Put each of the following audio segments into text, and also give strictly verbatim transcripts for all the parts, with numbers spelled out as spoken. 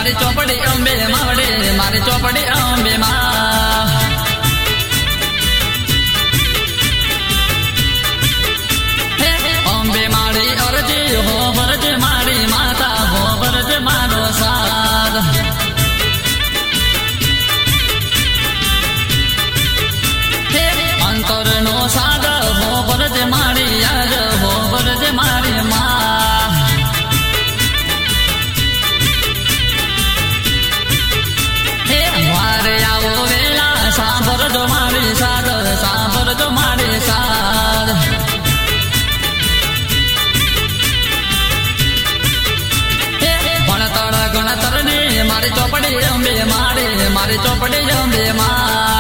मारी चौपड़ी अंबे मावड़े मारी चौपड़ी अंबे मा अंबे मारी अर्जी हो बरज मारी माता हो बरज मारो साद अंतर नो साद हो बरज मारी आज हो बरज मारी मा आओ वेला सांबर जो मारी साद सांबर जो मारी साद भणतर गणतर ने मारी चौपड़ी अंबे मारे मारी चौपड़ी अंबे मा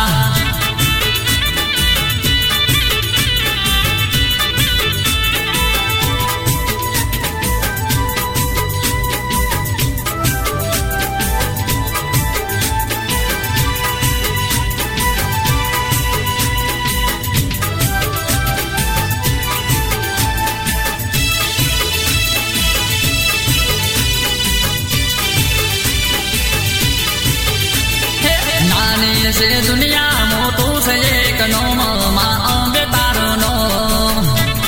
से दुनिया मोटू से एक नोम माँ अंबे तारो नोम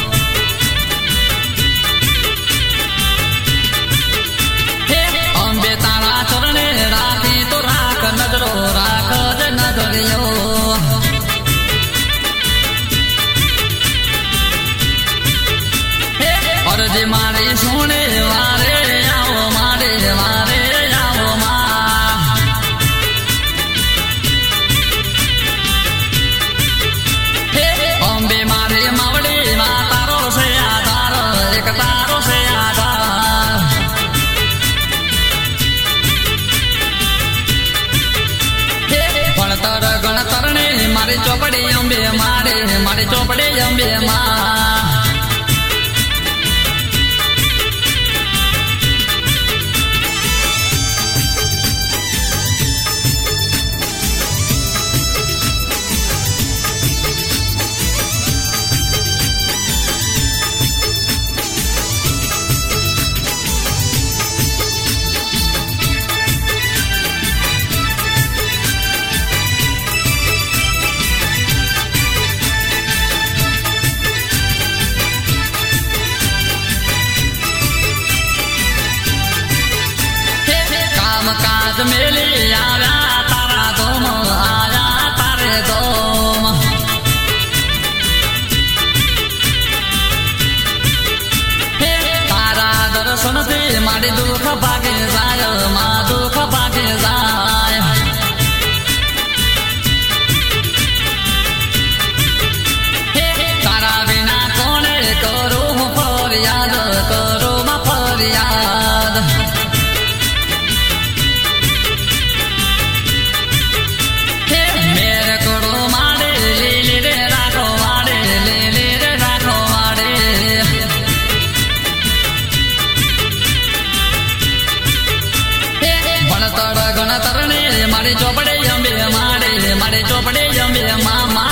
अंबे तारा चरणे राखी तो राख नजरो राख ज नजरियो और जी मारी सोने वारे आओ मारे मारे आओ माँ अंबे मारे मावड़े माँ तारो से आधार एक तारो से आधार भणतर गणतर ने मारी चौपड़ी अंबे मारे मारी चौपड़ी अंबे माँ काज मेले आया तारा दोम आया तारे दोम तारा दर्शन से मारी दुख भागे जाय माँ दुख भागे जाय तारा बिना कोने करो फरियाद करो मा फरियाद गणतर ने मारी चौपड़े अंबे मारे मारी चौपड़े अंबे माँ